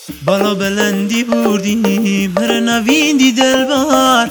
بالا بلندی بردی بر نویندی دلبر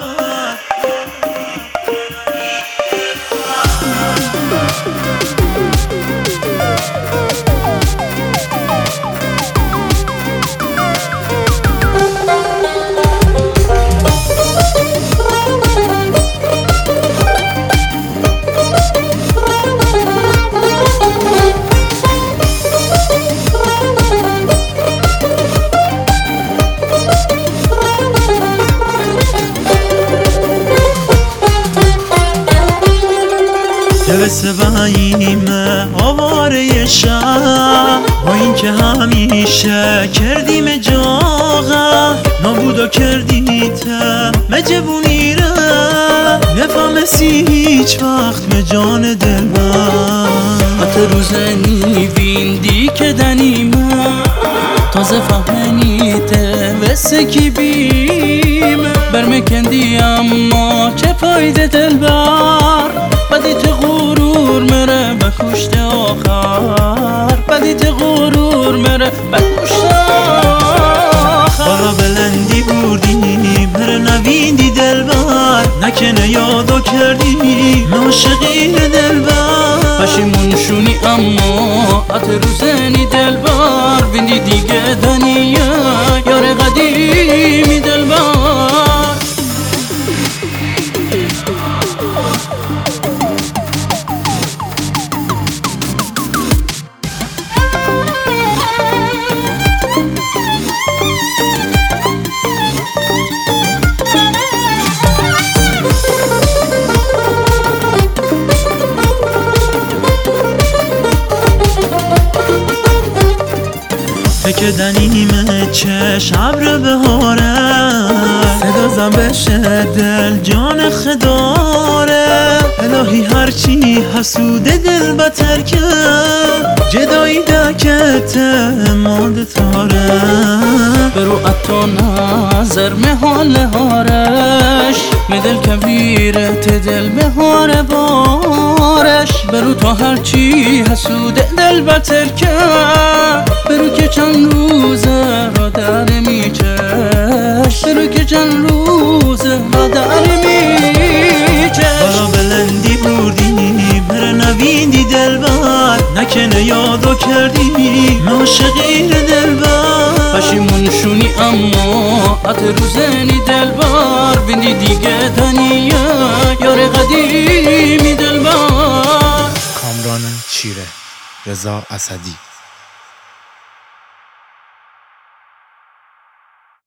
دلس باییمه آواره شب با این که همیشه کردیم جاغه نابودا کردیته مجبونی را نفهمسی هیچ وقت مجان دلبر حتی روزنی ویندی که دنیمه تازه فهمنیته وسه کی بیمه برمکندی اما چه فایده دلبر بدیت غرور مره بکشت آخر بدیت غرور مره بکشت آخر بالا بلندی بردی بر نویندی دلبر نکنه یادو کردی ناشقی دلبر پشیمون شونی اما ات روزنی دلبر ویندی دیگه دنیا یار قدیمی دلبر که دنیمه چش عبر بهاره صدا زن بشه دل جان خداره الهی هرچی حسود دل بتر که جدایی دکت ماد تاره برو اتو نظر محال هارش مدل کبیرت دل بهاره بارش برو تا هرچی حسود دل بتر که برو که چند روزه را در میچش برو که چند روزه را در میچش بالا بلندی بردی بر نویندی دلبر نکنه یادو کردی ناشقی دلبر پشیمون شونی اما ات روزنی دلبر ویندی دیگه دنیا یار قدیمی دلبر کامران چیره، رضا اسدی.